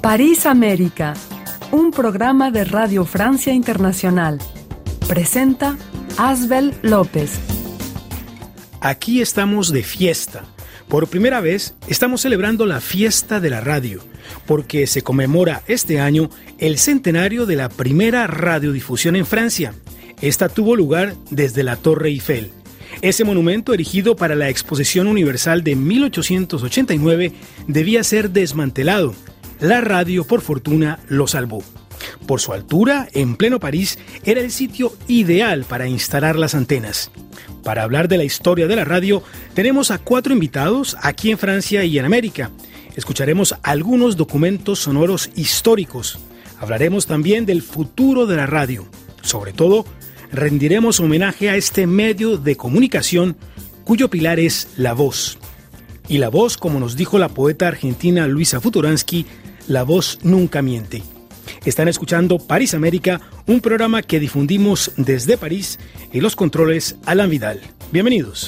París América, un programa de Radio Francia Internacional. Presenta Asbel López. Aquí estamos de fiesta. Por primera vez estamos celebrando la fiesta de la radio, porque se conmemora este año el centenario de la primera radiodifusión en Francia. Esta tuvo lugar desde la Torre Eiffel. Ese monumento, erigido para la Exposición Universal de 1889, debía ser desmantelado. La radio, por fortuna, lo salvó. Por su altura, en pleno París, era el sitio ideal para instalar las antenas. Para hablar de la historia de la radio, tenemos a 4 invitados aquí en Francia y en América. Escucharemos algunos documentos sonoros históricos. Hablaremos también del futuro de la radio. Sobre todo, rendiremos homenaje a este medio de comunicación cuyo pilar es la voz. Y la voz, como nos dijo la poeta argentina Luisa Futuransky, la voz nunca miente. Están escuchando París América, un programa que difundimos desde París, y los controles Alan Vidal. Bienvenidos.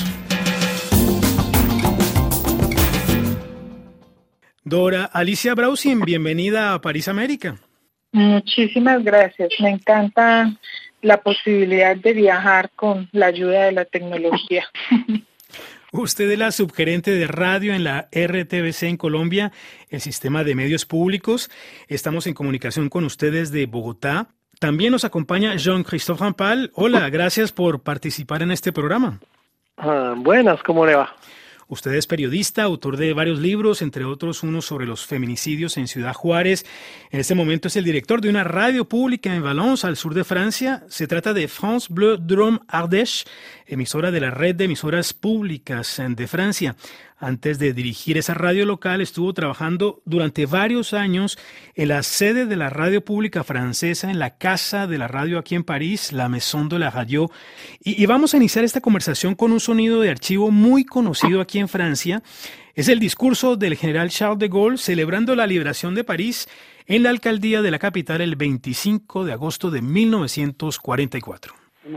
Dora Alicia Brausin, bienvenida a París América. Muchísimas gracias. Me encanta la posibilidad de viajar con la ayuda de la tecnología. Usted es la subgerente de radio en la RTBC en Colombia, el sistema de medios públicos. Estamos en comunicación con ustedes de Bogotá. También nos acompaña Jean-Christophe Rampal. Hola, gracias por participar en este programa. Buenas, ¿cómo le va? Usted es periodista, autor de varios libros, entre otros uno sobre los feminicidios en Ciudad Juárez. En este momento es el director de una radio pública en Valence, al sur de Francia. Se trata de France Bleu Drôme Ardèche, emisora de la red de emisoras públicas de Francia. Antes de dirigir esa radio local, estuvo trabajando durante varios años en la sede de la radio pública francesa, en la Casa de la Radio aquí en París, la Maison de la Radio. Y vamos a iniciar esta conversación con un sonido de archivo muy conocido aquí en Francia. Es el discurso del general Charles de Gaulle celebrando la liberación de París en la alcaldía de la capital el 25 de agosto de 1944.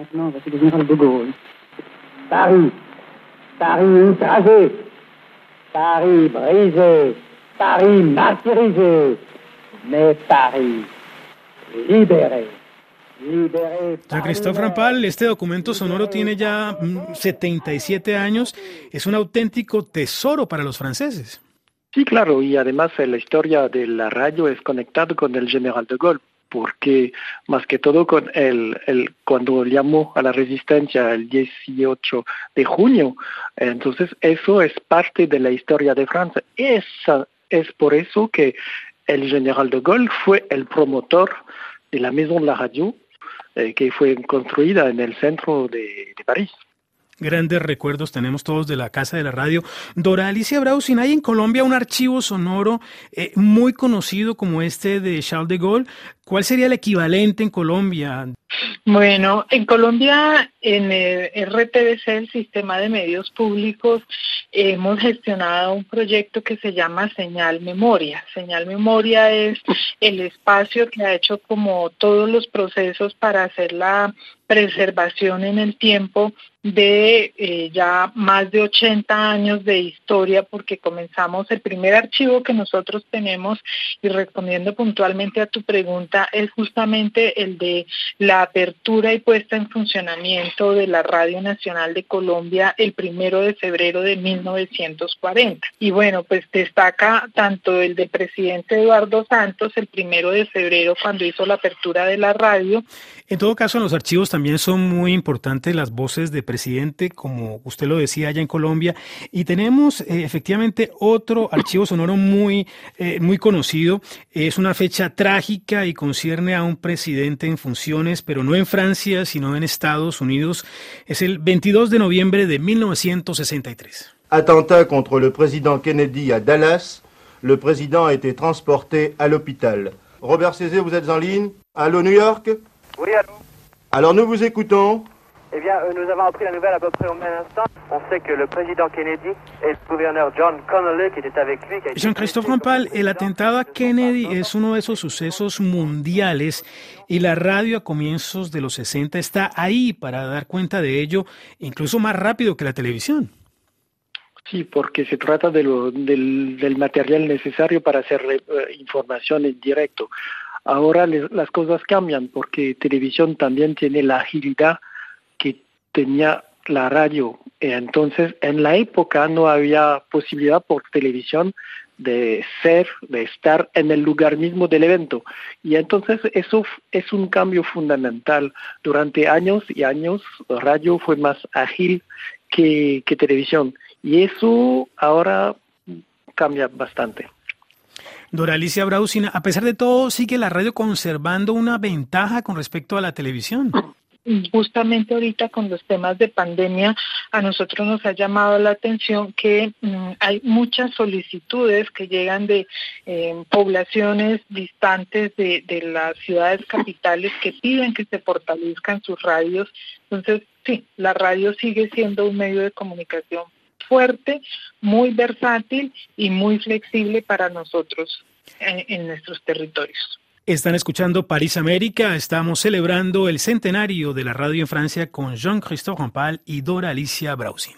Paris, Paris écrasé, Paris brisé, Paris martyrisé, mais Paris libéré. Jean-Christophe Rampal, este documento sonoro tiene ya 77 años, es un auténtico tesoro para los franceses. Sí, claro, y además la historia de la radio es conectada con el general de Gaulle, porque más que todo con cuando llamó a la resistencia el 18 de junio, entonces eso es parte de la historia de Francia. Es por eso que el general de Gaulle fue el promotor de la Maison de la Radio, que fue construida en el centro de París. Grandes recuerdos tenemos todos de la Casa de la Radio. Dora Alicia Brausin, hay en Colombia un archivo sonoro muy conocido como este de Charles de Gaulle. ¿Cuál sería el equivalente en Colombia? Bueno, en Colombia, en el RTBC, el Sistema de Medios Públicos, hemos gestionado un proyecto que se llama Señal Memoria. Señal Memoria es el espacio que ha hecho como todos los procesos para hacer la preservación en el tiempo de ya más de 80 años de historia, porque comenzamos el primer archivo que nosotros tenemos, y respondiendo puntualmente a tu pregunta, es justamente el de la apertura y puesta en funcionamiento de la Radio Nacional de Colombia el 1 de febrero de 1940. Y bueno, pues destaca tanto el del presidente Eduardo Santos el 1 de febrero cuando hizo la apertura de la radio. En todo caso, en los archivos también son muy importantes las voces de presidente, como usted lo decía allá en Colombia, y tenemos efectivamente otro archivo sonoro muy conocido. Es una fecha trágica y concierne a un presidente en funciones, pero no en Francia, sino en Estados Unidos. Es el 22 de noviembre de 1963. Attentat contre le président Kennedy à Dallas. Le président a été transporté à l'hôpital. Robert César, vous êtes en ligne? Allô, New York? Oui, allô. Alors nous vous écoutons. Eh bien, nous avons appris la nouvelle à peu près au même instant. On sait que le président Kennedy et le gouverneur John Connolly, qui était avec lui... Jean-Christophe Rampal, el atentado a Kennedy es uno de esos sucesos mundiales y la radio a comienzos de los 60 está ahí para dar cuenta de ello, incluso más rápido que la televisión. Sí, porque se trata del material necesario para hacer información en directo. Ahora las cosas cambian porque televisión también tiene la agilidad que tenía la radio. Entonces, en la época no había posibilidad por televisión de estar en el lugar mismo del evento. Y entonces eso es un cambio fundamental. Durante años y años, radio fue más ágil que televisión. Y eso ahora cambia bastante. Doralicia Brausin, a pesar de todo, ¿sigue la radio conservando una ventaja con respecto a la televisión? Justamente ahorita con los temas de pandemia, a nosotros nos ha llamado la atención que hay muchas solicitudes que llegan de poblaciones distantes de las ciudades capitales que piden que se fortalezcan sus radios. Entonces, sí, la radio sigue siendo un medio de comunicación fuerte, muy versátil y muy flexible para nosotros en nuestros territorios. Están escuchando París América. Estamos celebrando el centenario de la radio en Francia con Jean-Christophe Rampal y Doralicia Brausin.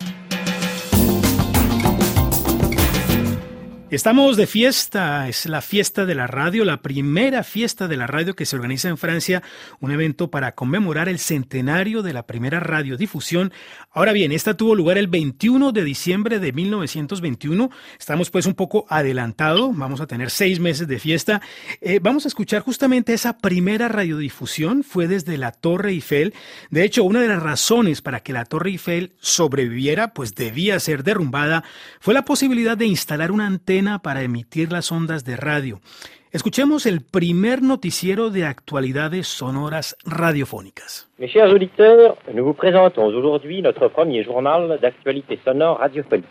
Estamos de fiesta, es la fiesta de la radio, la primera fiesta de la radio que se organiza en Francia, un evento para conmemorar el centenario de la primera radiodifusión. Ahora bien, esta tuvo lugar el 21 de diciembre de 1921, estamos pues un poco adelantado, vamos a tener 6 meses de fiesta. Vamos a escuchar justamente esa primera radiodifusión, fue desde la Torre Eiffel. De hecho, una de las razones para que la Torre Eiffel sobreviviera, pues debía ser derrumbada, fue la posibilidad de instalar una antena para emitir las ondas de radio. Escuchemos el primer noticiero de actualidades sonoras radiofónicas. Mes chers auditeurs, nous vous présentons aujourd'hui notre premier journal d'actualité sonore radiophonique.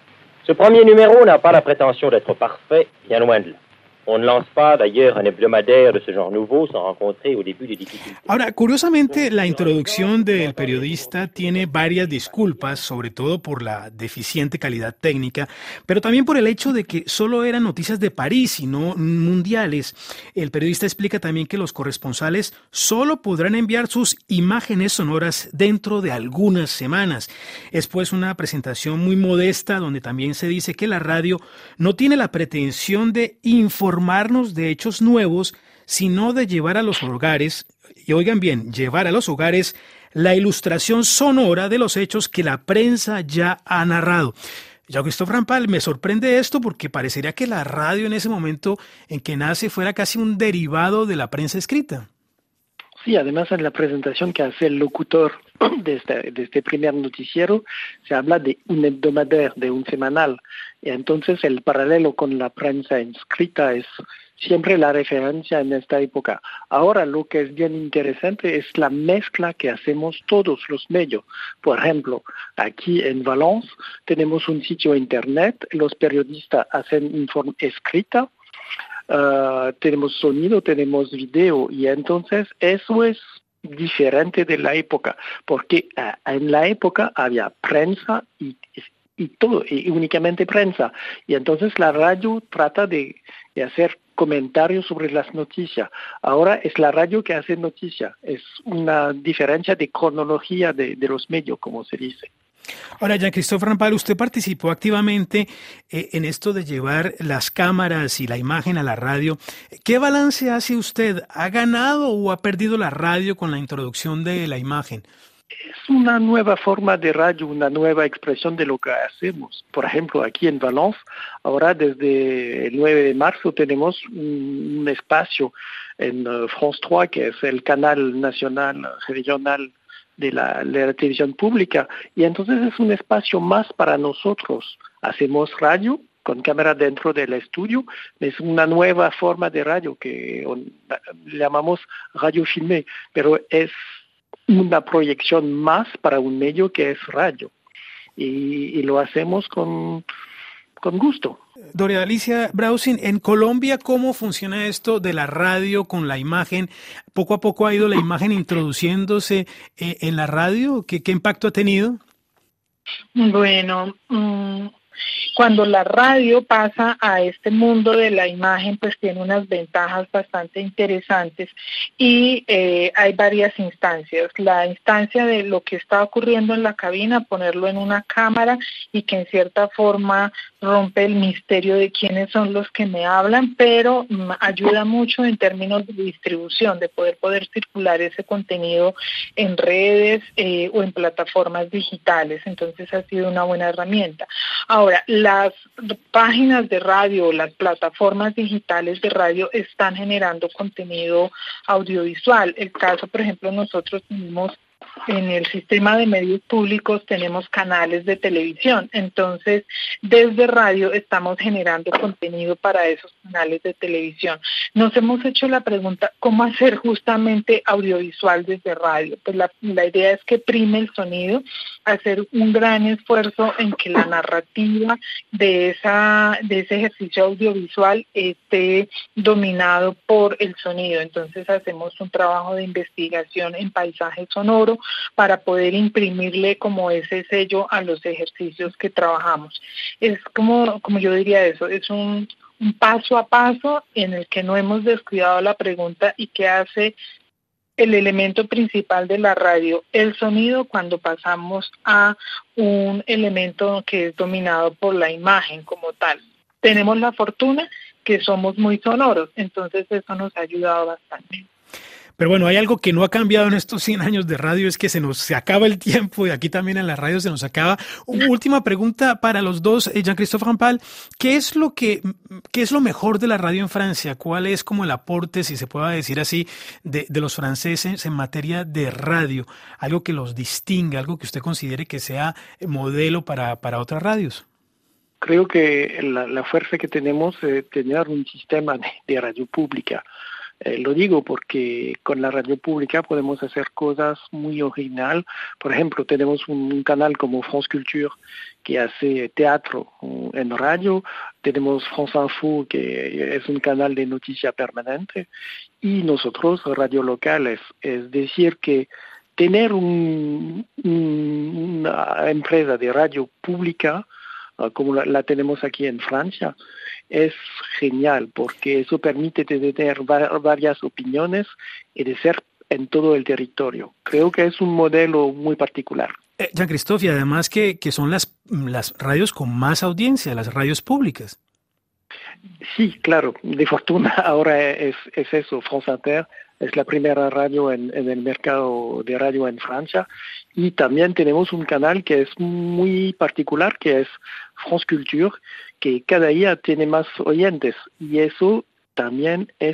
Ce premier numéro n'a pas la prétention d'être parfait, bien loin de là. On ne lance pas d'ailleurs un hebdomadaire de ce genre nouveau sans rencontrer au début des difficultés. Ahora, curiosamente, la introducción del periodista tiene varias disculpas, sobre todo por la deficiente calidad técnica, pero también por el hecho de que solo eran noticias de París y no mundiales. El periodista explica también que los corresponsales solo podrán enviar sus imágenes sonoras dentro de algunas semanas. Es pues una presentación muy modesta donde también se dice que la radio no tiene la pretensión de informarnos de hechos nuevos, sino de llevar a los hogares, y oigan bien, llevar a los hogares la ilustración sonora de los hechos que la prensa ya ha narrado. Jean-Christophe Rampal, me sorprende esto porque parecería que la radio en ese momento en que nace fuera casi un derivado de la prensa escrita. Sí, además en la presentación que hace el locutor de este primer noticiero se habla de un hebdomadaire, de un semanal. Y entonces el paralelo con la prensa escrita es siempre la referencia en esta época. Ahora lo que es bien interesante es la mezcla que hacemos todos los medios. Por ejemplo, aquí en Valence tenemos un sitio internet, los periodistas hacen escrita, tenemos sonido, tenemos video, y entonces eso es diferente de la época, porque en la época había prensa y todo, y únicamente prensa, y entonces la radio trata de hacer comentarios sobre las noticias. Ahora es la radio que hace noticia, es una diferencia de cronología de los medios, como se dice. Ahora, Jean-Christophe Rampal, usted participó activamente en esto de llevar las cámaras y la imagen a la radio. ¿Qué balance hace usted? ¿Ha ganado o ha perdido la radio con la introducción de la imagen? Es una nueva forma de radio, una nueva expresión de lo que hacemos. Por ejemplo, aquí en Valence, ahora desde el 9 de marzo tenemos un espacio en France 3, que es el canal nacional regional de la televisión pública, y entonces es un espacio más para nosotros. Hacemos radio con cámara dentro del estudio, es una nueva forma de radio que llamamos radio filmé, pero es una proyección más para un medio que es radio, y lo hacemos con gusto. Doralicia Brausin, en Colombia, ¿cómo funciona esto de la radio con la imagen? ¿Poco a poco ha ido la imagen introduciéndose en la radio? ¿Qué impacto ha tenido? Bueno, Cuando la radio pasa a este mundo de la imagen, pues tiene unas ventajas bastante interesantes y hay varias instancias. La instancia de lo que está ocurriendo en la cabina, ponerlo en una cámara y que en cierta forma rompe el misterio de quiénes son los que me hablan, pero ayuda mucho en términos de distribución, de poder circular ese contenido en redes o en plataformas digitales. Entonces ha sido una buena herramienta. Ahora, las páginas de radio, las plataformas digitales de radio están generando contenido audiovisual. El caso, por ejemplo, nosotros tenemos en el sistema de medios públicos tenemos canales de televisión, entonces desde radio estamos generando contenido para esos canales de televisión. Nos hemos hecho la pregunta, ¿cómo hacer justamente audiovisual desde radio? Pues la idea es que prime el sonido, hacer un gran esfuerzo en que la narrativa de ese ejercicio audiovisual esté dominado por el sonido. Entonces hacemos un trabajo de investigación en paisaje sonoro para poder imprimirle como ese sello a los ejercicios que trabajamos. Es como yo diría eso, es un paso a paso en el que no hemos descuidado la pregunta y que hace el elemento principal de la radio, el sonido, cuando pasamos a un elemento que es dominado por la imagen como tal. Tenemos la fortuna que somos muy sonoros, entonces eso nos ha ayudado bastante. Pero bueno, hay algo que no ha cambiado en estos 100 años de radio, es que se acaba el tiempo y aquí también en la radio se nos acaba. Última pregunta para los dos, Jean-Christophe Rampal, ¿qué es lo mejor de la radio en Francia? ¿Cuál es como el aporte, si se puede decir así, de los franceses en materia de radio? Algo que los distinga, algo que usted considere que sea modelo para otras radios. Creo que la fuerza que tenemos es tener un sistema de radio pública. Lo digo porque con la radio pública podemos hacer cosas muy originales. Por ejemplo, tenemos un canal como France Culture que hace teatro en radio. Tenemos France Info, que es un canal de noticia permanente. Y nosotros, radio locales, es decir, que tener una empresa de radio pública como la tenemos aquí en Francia, es genial porque eso permite tener varias opiniones y de ser en todo el territorio. Creo que es un modelo muy particular. Jean-Christophe, y además que son las radios con más audiencia, las radios públicas. Sí, claro, de fortuna ahora es eso. France Inter es la primera radio en el mercado de radio en Francia, y también tenemos un canal que es muy particular, que es France Culture, que cada día tiene más oyentes, y eso también es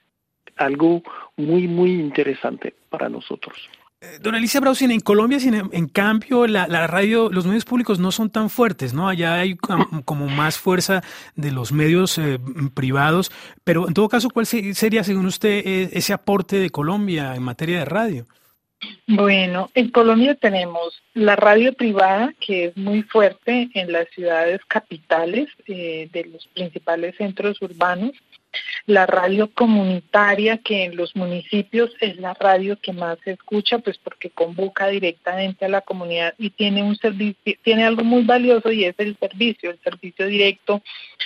algo muy, muy interesante para nosotros. Dona Alicia Braussin, en Colombia, en cambio, la radio, los medios públicos no son tan fuertes, ¿no? Allá hay como más fuerza de los medios privados, pero en todo caso, ¿cuál sería, según usted, ese aporte de Colombia en materia de radio? Bueno, en Colombia tenemos la radio privada, que es muy fuerte en las ciudades capitales de los principales centros urbanos. La radio comunitaria, que en los municipios es la radio que más se escucha, pues porque convoca directamente a la comunidad y tiene un servicio, tiene algo muy valioso, y es el servicio directo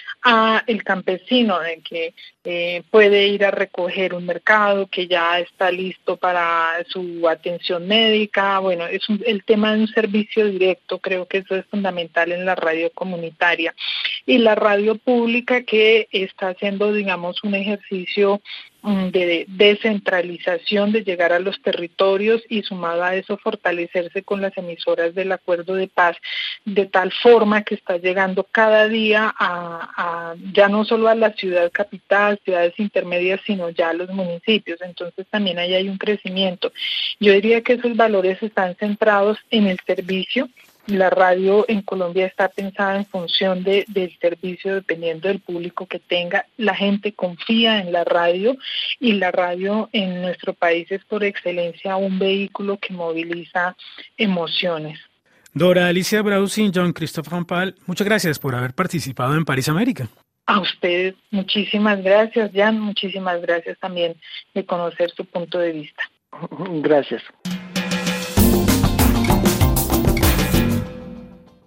a el campesino, de que puede ir a recoger un mercado que ya está listo para su atención médica. Bueno, el tema de un servicio directo, creo que eso es fundamental en la radio comunitaria. Y la radio pública, que está haciendo, digamos, un ejercicio de descentralización, de llegar a los territorios, y sumado a eso fortalecerse con las emisoras del Acuerdo de Paz, de tal forma que está llegando cada día a ya no solo a la ciudad capital, ciudades intermedias, sino ya a los municipios. Entonces también ahí hay un crecimiento. Yo diría que esos valores están centrados en el servicio. La radio en Colombia está pensada en función del servicio, dependiendo del público que tenga. La gente confía en la radio, y la radio en nuestro país es por excelencia un vehículo que moviliza emociones. Dora Alicia Braussin, Jean-Christophe Rampal, muchas gracias por haber participado en París América. A ustedes, muchísimas gracias, Jan, muchísimas gracias también de conocer su punto de vista. Gracias.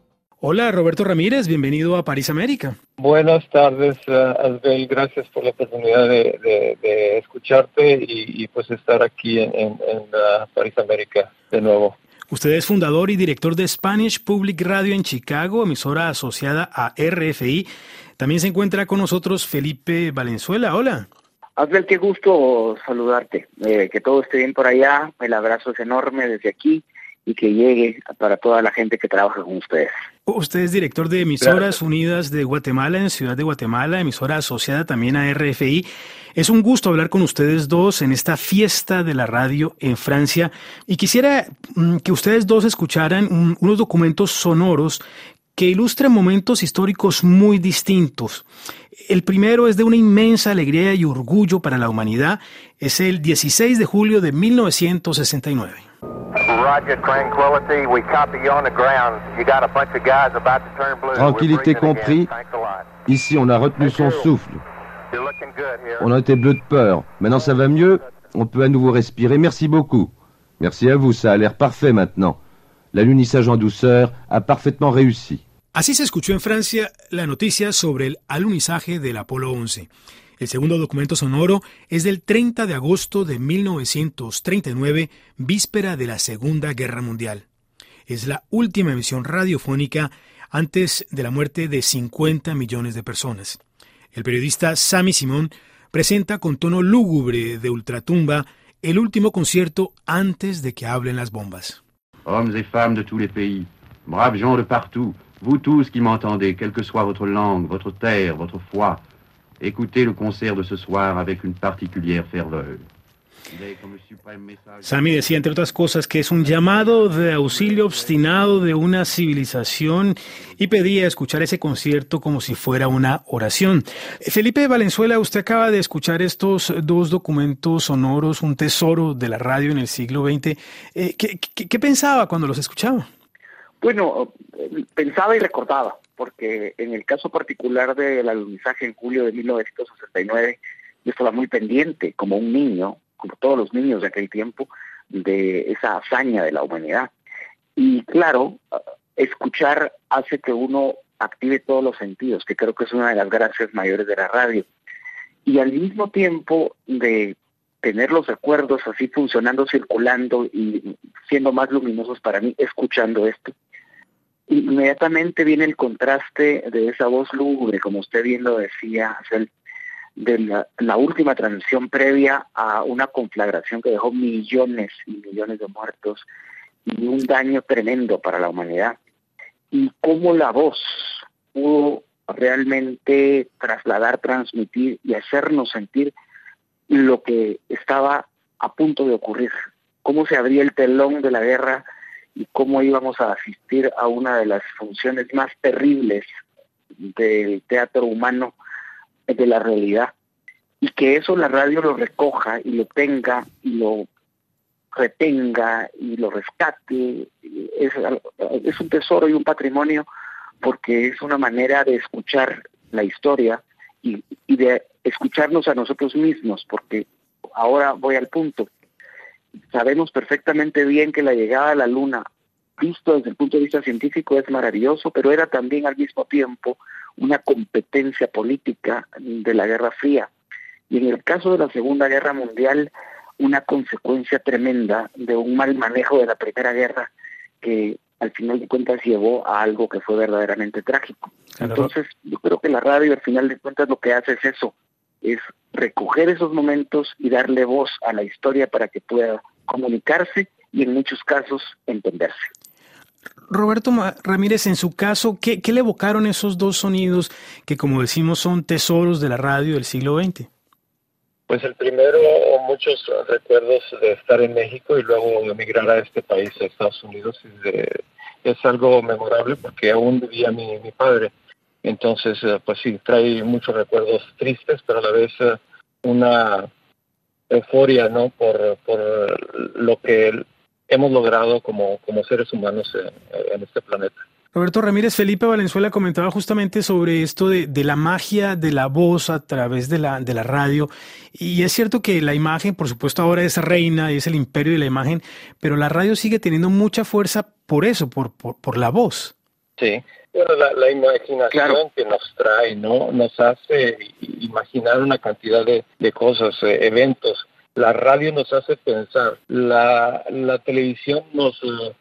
Hola, Roberto Ramírez, bienvenido a París, América. Buenas tardes, Asbel, gracias por la oportunidad de escucharte y pues estar aquí en París, América de nuevo. Usted es fundador y director de Spanish Public Radio en Chicago, emisora asociada a RFI. También se encuentra con nosotros Felipe Valenzuela. Hola. Asbel, qué gusto saludarte. Que todo esté bien por allá. El abrazo es enorme desde aquí y que llegue para toda la gente que trabaja con ustedes. Usted es director de Emisoras Unidas de Guatemala en Ciudad de Guatemala, emisora asociada también a RFI. Es un gusto hablar con ustedes dos en esta fiesta de la radio en Francia y quisiera que ustedes dos escucharan unos documentos sonoros que ilustran momentos históricos muy distintos. El primero es de una inmensa alegría y orgullo para la humanidad. Es el 16 de julio de 1969. Tranquillité compris, ici on a retenu son souffle. On a été bleu de peur. Maintenant ça va mieux, on peut à nouveau respirer. Merci beaucoup. Merci à vous, ça a l'air parfait maintenant. L'alunissage en douceur a parfaitement réussi. Así se escuchó en Francia la noticia sobre el alunizaje del Apolo 11. El segundo documento sonoro es del 30 de agosto de 1939, víspera de la Segunda Guerra Mundial. Es la última emisión radiofónica antes de la muerte de 50 millones de personas. El periodista Sami Simon presenta con tono lúgubre de ultratumba el último concierto antes de que hablen las bombas. Hommes et femmes de tous les pays, braves gens de partout, vous tous qui m'entendez, quelle que soit votre langue, votre terre, votre foi, écoutez le concert de ce soir avec une particulière ferveur. Sami decía, entre otras cosas, que es un llamado de auxilio obstinado de una civilización y pedía escuchar ese concierto como si fuera una oración. Felipe Valenzuela, usted acaba de escuchar estos dos documentos sonoros, un tesoro de la radio en el siglo XX. ¿Qué pensaba cuando los escuchaba? Bueno, pensaba y recordaba, porque en el caso particular del alunizaje en julio de 1969, yo estaba muy pendiente, como un niño, como todos los niños de aquel tiempo, de esa hazaña de la humanidad. Y claro, escuchar hace que uno active todos los sentidos, que creo que es una de las gracias mayores de la radio. Y al mismo tiempo de tener los recuerdos así funcionando, circulando y siendo más luminosos para mí, escuchando esto, inmediatamente viene el contraste de esa voz lúgubre, como usted bien lo decía, de la última transición previa a una conflagración que dejó millones y millones de muertos y un daño tremendo para la humanidad. Y cómo la voz pudo realmente trasladar, transmitir y hacernos sentir lo que estaba a punto de ocurrir. Cómo se abría el telón de la guerra y cómo íbamos a asistir a una de las funciones más terribles del teatro humano, de la realidad, y que eso la radio lo recoja y lo tenga y lo retenga y lo rescate. Es un tesoro y un patrimonio, porque es una manera de escuchar la historia y de escucharnos a nosotros mismos, porque ahora voy al punto. Sabemos perfectamente bien que la llegada a la Luna, visto desde el punto de vista científico, es maravilloso, pero era también al mismo tiempo una competencia política de la Guerra Fría. Y en el caso de la Segunda Guerra Mundial, una consecuencia tremenda de un mal manejo de la Primera Guerra que al final de cuentas llevó a algo que fue verdaderamente trágico. Claro. Entonces, yo creo que la radio al final de cuentas lo que hace es eso, es recoger esos momentos y darle voz a la historia para que pueda comunicarse y en muchos casos entenderse. Roberto Ramírez, en su caso, ¿qué le evocaron esos dos sonidos que, como decimos, son tesoros de la radio del siglo XX? Pues el primero, muchos recuerdos de estar en México y luego emigrar a este país, a Estados Unidos, es algo memorable porque aún vivía mi padre. Entonces, pues sí, trae muchos recuerdos tristes, pero a la vez una euforia, ¿no? Por lo que hemos logrado como seres humanos en este planeta. Roberto Ramírez, Felipe Valenzuela comentaba justamente sobre esto de la magia de la voz a través de la radio. Y es cierto que la imagen, por supuesto, ahora es reina y es el imperio de la imagen, pero la radio sigue teniendo mucha fuerza por eso, por la voz. Sí, bueno, la imaginación que nos trae, ¿no? Nos hace imaginar una cantidad de cosas, eventos. La radio nos hace pensar, la televisión nos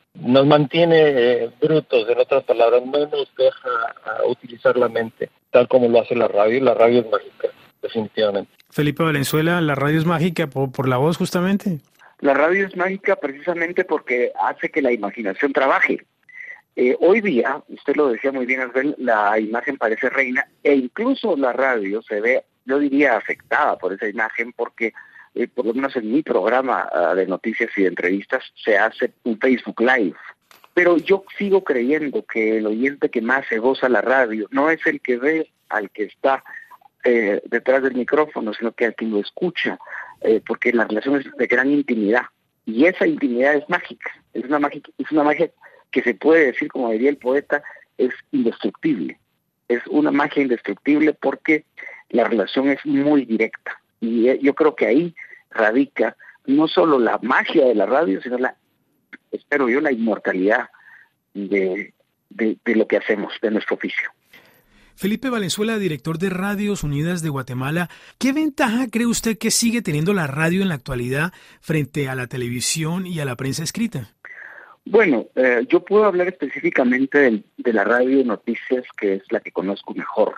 mantiene brutos, en otras palabras, no nos deja utilizar la mente, tal como lo hace la radio. La radio es mágica, definitivamente. Felipe Valenzuela, ¿la radio es mágica por la voz justamente? La radio es mágica precisamente porque hace que la imaginación trabaje. Hoy día, usted lo decía muy bien, Asbel, la imagen parece reina, e incluso la radio se ve, yo diría, afectada por esa imagen, porque por lo menos en mi programa de noticias y de entrevistas se hace un Facebook Live. Pero yo sigo creyendo que el oyente que más se goza la radio no es el que ve al que está detrás del micrófono, sino que al que lo escucha, porque la relación es de gran intimidad. Y esa intimidad es mágica, es una magia que se puede decir, como diría el poeta, es indestructible. Es una magia indestructible porque la relación es muy directa. Y yo creo que ahí radica no solo la magia de la radio, sino espero yo, la inmortalidad de lo que hacemos, de nuestro oficio. Felipe Valenzuela, director de Radios Unidas de Guatemala, ¿qué ventaja cree usted que sigue teniendo la radio en la actualidad frente a la televisión y a la prensa escrita? Bueno, yo puedo hablar específicamente de la radio de noticias, que es la que conozco mejor.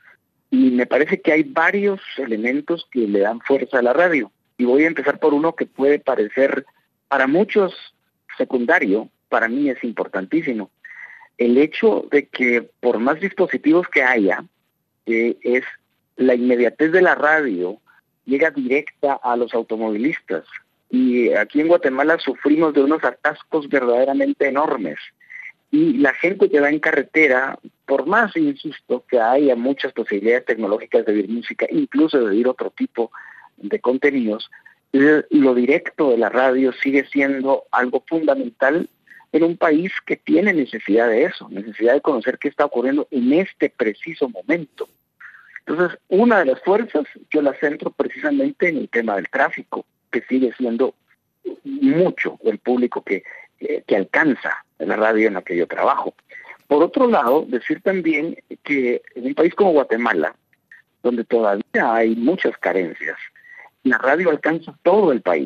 Y me parece que hay varios elementos que le dan fuerza a la radio. Y voy a empezar por uno que puede parecer para muchos secundario, para mí es importantísimo. El hecho de que por más dispositivos que haya, es la inmediatez de la radio llega directa a los automovilistas. Y aquí en Guatemala sufrimos de unos atascos verdaderamente enormes. Y la gente que va en carretera, por más, insisto, que haya muchas posibilidades tecnológicas de oír música, incluso de oír otro tipo de contenidos, lo directo de la radio sigue siendo algo fundamental en un país que tiene necesidad de eso, necesidad de conocer qué está ocurriendo en este preciso momento. Entonces, una de las fuerzas yo la centro precisamente en el tema del tráfico, que sigue siendo mucho el público que alcanza la radio en la que yo trabajo. Por otro lado, decir también que en un país como Guatemala, donde todavía hay muchas carencias, la radio alcanza todo el país.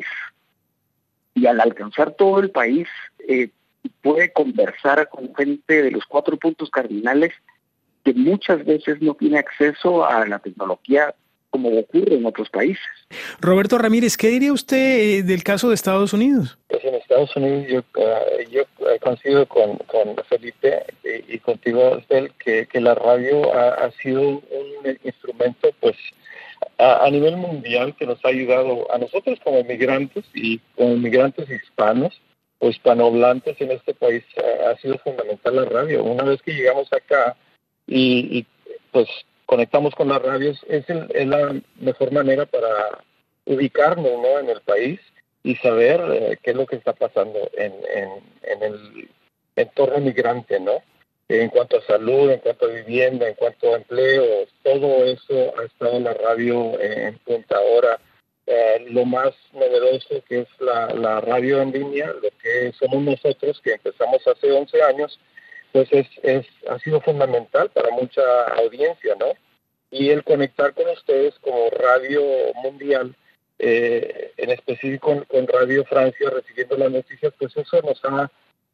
Y al alcanzar todo el país, puede conversar con gente de los 4 puntos cardinales que muchas veces no tiene acceso a la tecnología como ocurre en otros países. Roberto Ramírez, ¿qué diría usted del caso de Estados Unidos? Pues en Estados Unidos yo coincido con Felipe y contigo, Abel, que la radio ha sido un instrumento pues a nivel mundial que nos ha ayudado a nosotros como inmigrantes y como inmigrantes hispanos o hispanohablantes en este país. Ha sido fundamental la radio. Una vez que llegamos acá y pues conectamos con las radios, es la mejor manera para ubicarnos, ¿no?, en el país y saber qué es lo que está pasando en el entorno migrante, ¿no? En cuanto a salud, en cuanto a vivienda, en cuanto a empleo, todo eso ha estado en la radio en punta. Ahora, lo más novedoso que es la radio en línea, lo que somos nosotros, que empezamos hace 11 años, pues ha sido fundamental para mucha audiencia, ¿no? Y el conectar con ustedes como radio mundial, en específico con Radio Francia, recibiendo las noticias, pues eso nos ha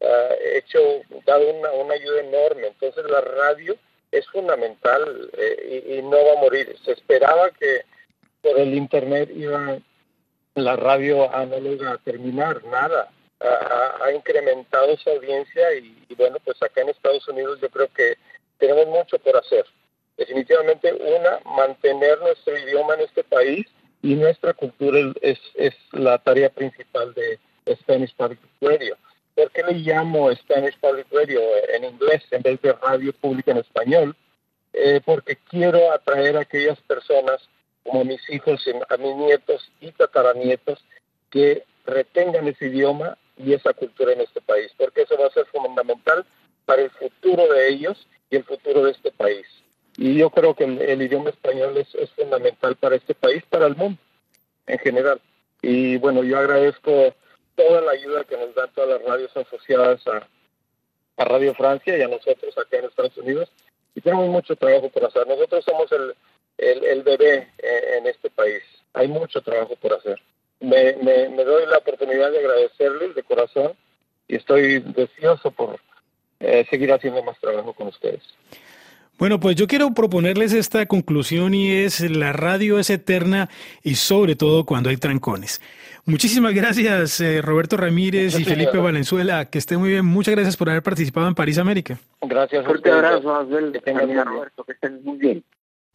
dado una ayuda enorme. Entonces la radio es fundamental y no va a morir. Se esperaba que por el internet iba la radio análoga a terminar, nada. Ha incrementado su audiencia y bueno, pues acá en Estados Unidos yo creo que tenemos mucho por hacer. Definitivamente, mantener nuestro idioma en este país y nuestra cultura es la tarea principal de Spanish Public Radio. ¿Por qué le llamo Spanish Public Radio en inglés en vez de radio pública en español? Porque quiero atraer a aquellas personas, como mis hijos, a mis nietos y tataranietos, que retengan ese idioma y esa cultura en este país, porque eso va a ser fundamental para el futuro de ellos y el futuro de este país. Y yo creo que el idioma español es fundamental para este país, para el mundo en general. Y bueno, yo agradezco toda la ayuda que nos dan todas las radios asociadas a Radio Francia y a nosotros acá en Estados Unidos, y tenemos mucho trabajo por hacer. Nosotros somos el bebé en este país. Hay mucho trabajo por hacer. Me doy la oportunidad de agradecerles de corazón y estoy deseoso por seguir haciendo más trabajo con ustedes. Bueno, pues yo quiero proponerles esta conclusión y es: la radio es eterna y sobre todo cuando hay trancones. Muchísimas gracias, Roberto Ramírez y Felipe Valenzuela. Que estén muy bien. Muchas gracias por haber participado en París América. Gracias. Fuerte abrazo, Asbel. Que tengan Roberto, que estén muy bien.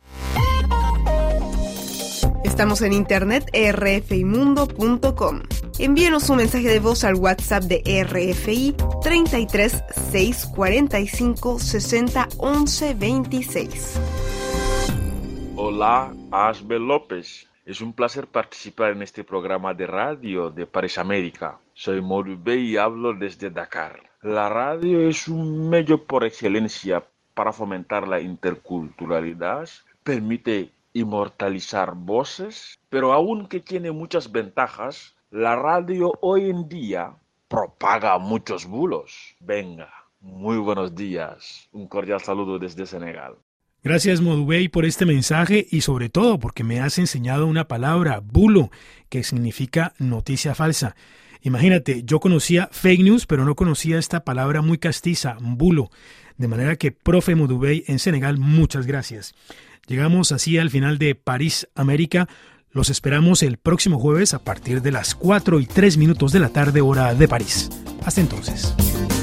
Estamos en internet rfimundo.com. Envíenos un mensaje de voz al WhatsApp de RFI 33 645 60 11 26. Hola, Asbel López. Es un placer participar en este programa de radio de París América. Soy Modubey y hablo desde Dakar. La radio es un medio por excelencia para fomentar la interculturalidad, permite inmortalizar voces, pero aunque tiene muchas ventajas, la radio hoy en día propaga muchos bulos. Venga, muy buenos días. Un cordial saludo desde Senegal. Gracias, Modubey, por este mensaje y sobre todo porque me has enseñado una palabra, bulo, que significa noticia falsa. Imagínate, yo conocía fake news, pero no conocía esta palabra muy castiza, bulo. De manera que, profe Modubey en Senegal, muchas gracias. Llegamos así al final de París América. Los esperamos el próximo jueves a partir de las 4:03 de la tarde, hora de París. Hasta entonces.